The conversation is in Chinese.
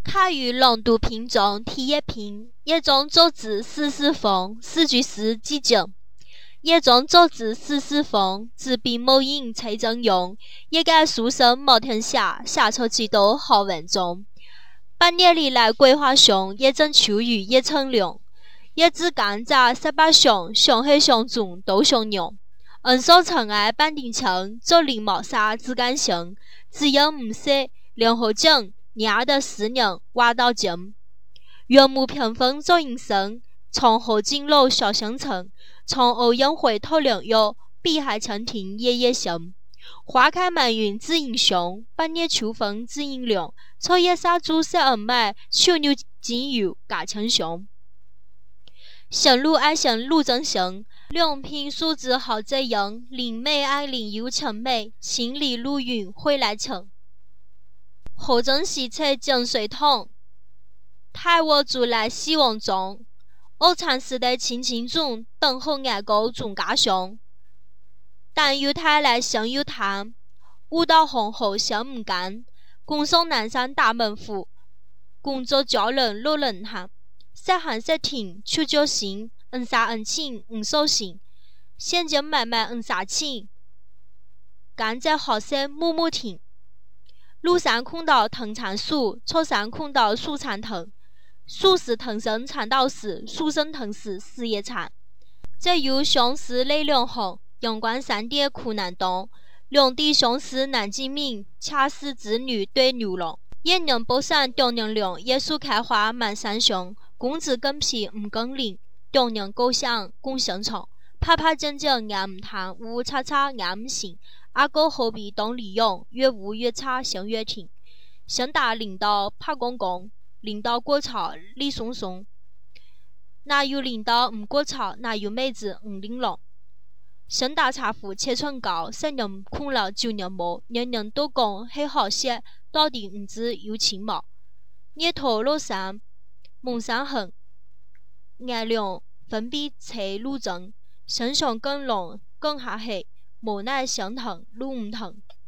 他于朗读篇中第一篇，一种作字四四风，四句诗即景。一种作字四四风，自笔某音才正用，一个书生毛天下，下愁几多好文中。百年里来桂花香，一阵秋雨一层凉。一支甘蔗18香，香黑香中都香浓。手尘埃板定情，竹林茅沙自甘心。只因唔识两河景，娘的思念挖到尽。原木屏风作音声，从后景楼笑相称。从欧阳会头两友，碧海蜻蜓夜夜行。花开满云知音雄，百年秋风知音凉。草叶杀猪色恩麦，秋牛金油嘎青雄。行路爱行路正行，两鬓素质好在英。灵美爱灵又情美，心里路云会来情。后正西侧井水桶，太我住来希望中。我禅时代轻轻中，等候眼沟中家乡。但有太来心有叹，舞蹈红后心唔甘。共送南山大门府，共作教人落人行。识行识停求救行，杀情守信。现今慢慢杀情，甘在好色木木停。庐山空道藤缠树，草山空道树缠藤。树是藤生缠到死，树生藤死死也缠。这有相思泪两行，阳关山跌苦难当。两地相思难尽明，恰似织女对牛郎。一人北山中人凉，一树开花满山香。公子更皮唔更灵，中人构想共生长。拍拍整整眼唔叹，呜呜叉叉眼唔醒。阿哥何必当利用，越捂越差心越停。新大领导拍公公，领导过潮李松松。哪有领导唔过潮，哪有妹子唔玲珑。新大茶壶切寸高，10人空了9人冇，人人都讲很好写，到底唔知有情冇。日头落山梦山横，眼亮分比车路正。身上更long更下黑，无奈心疼路唔疼。